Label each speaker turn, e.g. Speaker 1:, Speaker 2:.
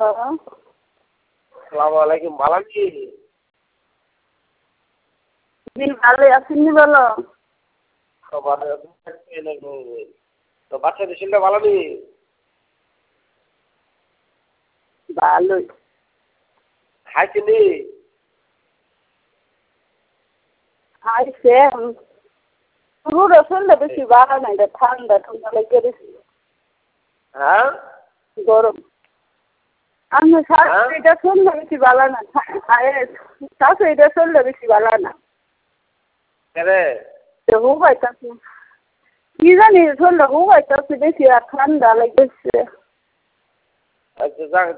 Speaker 1: আসসালামু আলাইকুম, ভালো আছি।
Speaker 2: জি ভালো আছেন বলো।
Speaker 1: তো ভালো আছি। তো বাচ্চাদের শরীরটা ভালো নেই?
Speaker 2: ভালোই।
Speaker 1: খাইছে নি?
Speaker 2: আইসে পুরো শরীরটা বেশি ভালো নাই, ঠান্ডা ঠান্ডা লেগে গেছে।
Speaker 1: হ্যাঁ
Speaker 2: গরম। আমি শাশুড়িটা শরীরটা বেশি ভালো না, শাশুড়িটা শরীরটা বেশি ভালো না।
Speaker 1: কেরে?
Speaker 2: হুবাইতেছে কি জানি, শরীরটা হুবাইতেছে বেশি আর ঠান্ডা লেগেছে।
Speaker 1: আচ্ছা যাক,